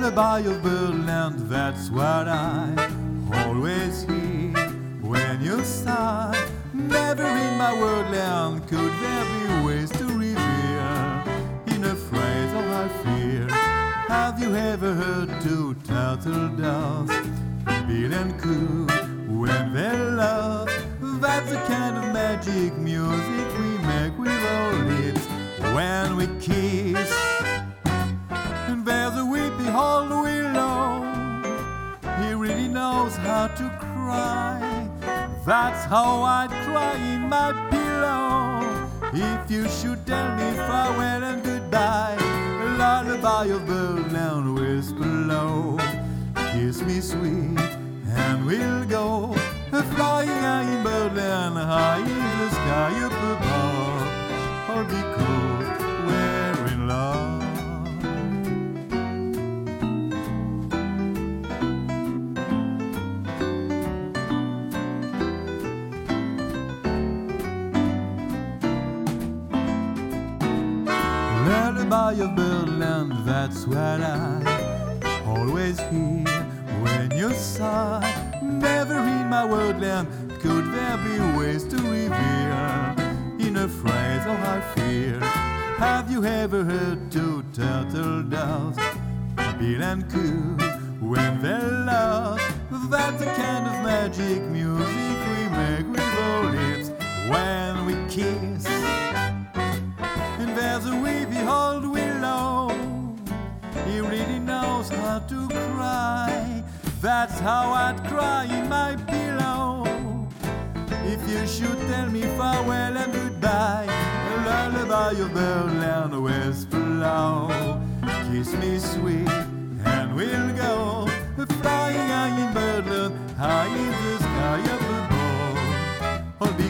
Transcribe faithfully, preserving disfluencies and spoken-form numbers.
lullaby of birdland, that's what I always hear when you sigh. Never in my wordland could there be ways to reveal in a phrase all I fear. Have you ever heard two turtle doves, Bill and Coo, when they love? That's the kind of magic music we make with our lips when we kiss. And there's a weepy old willow, he really knows how to cry. That's how I'd cry in my pillow if you should tell me farewell and goodbye. A lullaby of birdland, whisper low, kiss me sweet and we'll go flying high in birdland, high in the sky up above, all because we're in love. Lullaby of birdland, that's what I always hear when you sigh. Never in my wordland could there be ways to reveal in a phrase all I fear. Have you ever heard two turtle doves, Bill and Coo, when they love? That's the kind of magic music we make with our lips when we kiss. And there's a weepy old willow, he really knows how to cry. That's how I'd cry in my pillow if you should tell me farewell and goodbye. A lullaby of birdland, whisper low, kiss me sweet and we'll go flying high in birdland, high in the sky up above. All